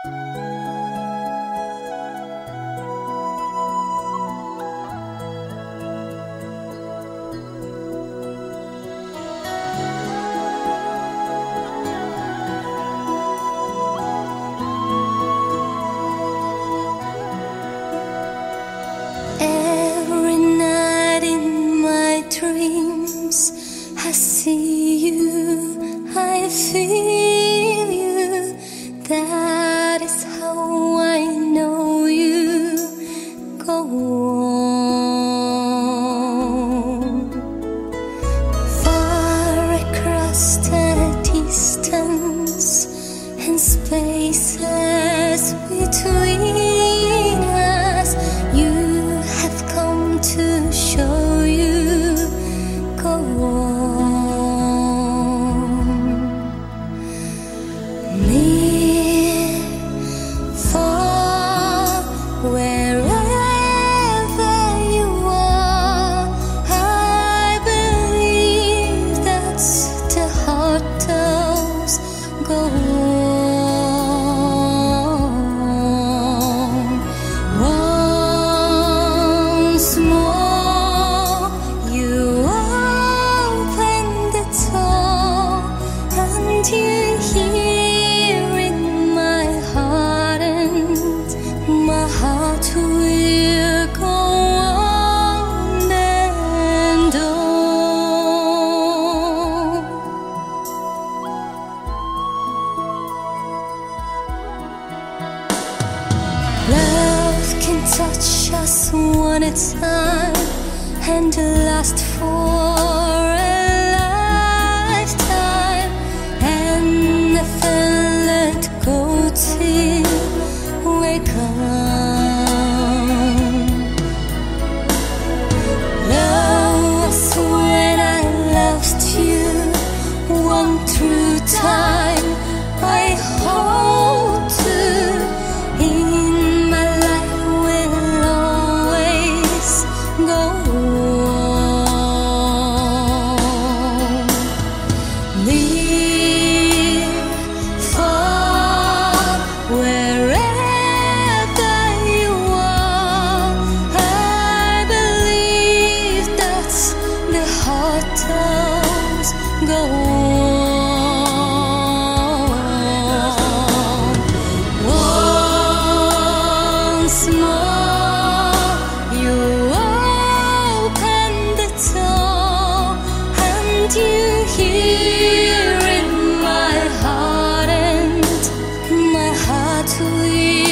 Every night in my dreams, I see you, I feel you. That is how I know you. Go on. Far across the distance and spaces between us, you have come to show you. Go on. Near, far, wherever you are, I believe that's the heart tells. Go on. Once more, you open the door, and you hear in my heart, and my heart will go on and on. Love can touch us one at a time and last for a lifetime, and never let go till we're gone. Love was when I loved you, one through time. I hold to in my life will always go on. Near, far, wherever you are, I believe that's the heart tells. Go on. Once more, you open the door, and you hear in my heart, and my heart will